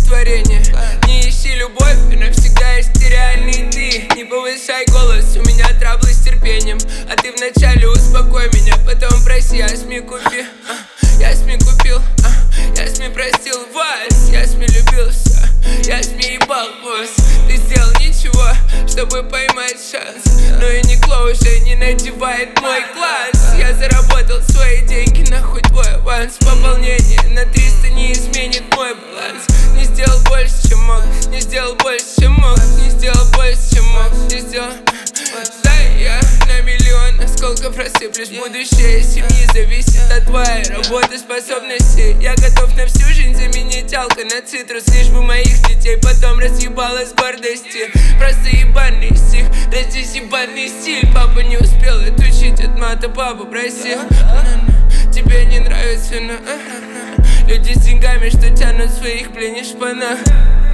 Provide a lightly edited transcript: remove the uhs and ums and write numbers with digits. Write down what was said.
олицетворение. Не ищи любовь, и навсегда есть ты реальный ты. Не повышай голос, у меня траблы с терпением. А ты вначале успокой меня, потом проси, Асми купи. Я Асми купил, я Асми простил вас, я Асми любил все, я Асми ебал босс. Ты сделал ничего, чтобы поймать шанс, но и Никло уже не надевает мой класс. Я заработал свои деньги, нахуй твой аванс. Пополнение на 300 не изменит мой баланс. Не сделал больше, чем мог, не сделал больше, чем мог, не сделал больше, чем мог, не сделал. Дай я на миллион осколков рассыплюсь. Будущее семьи зависит от твоей работоспособности. Я готов на всю жизнь заменить алко на цитрус, лишь бы моих детей потом разъебало с гордости. Просто ебаный стих, да здесь ебаный стиль. Папа не успел отучить от мата, папа просил. Тебе не нравится, но люди с деньгами, что тянут своих пленишь пана.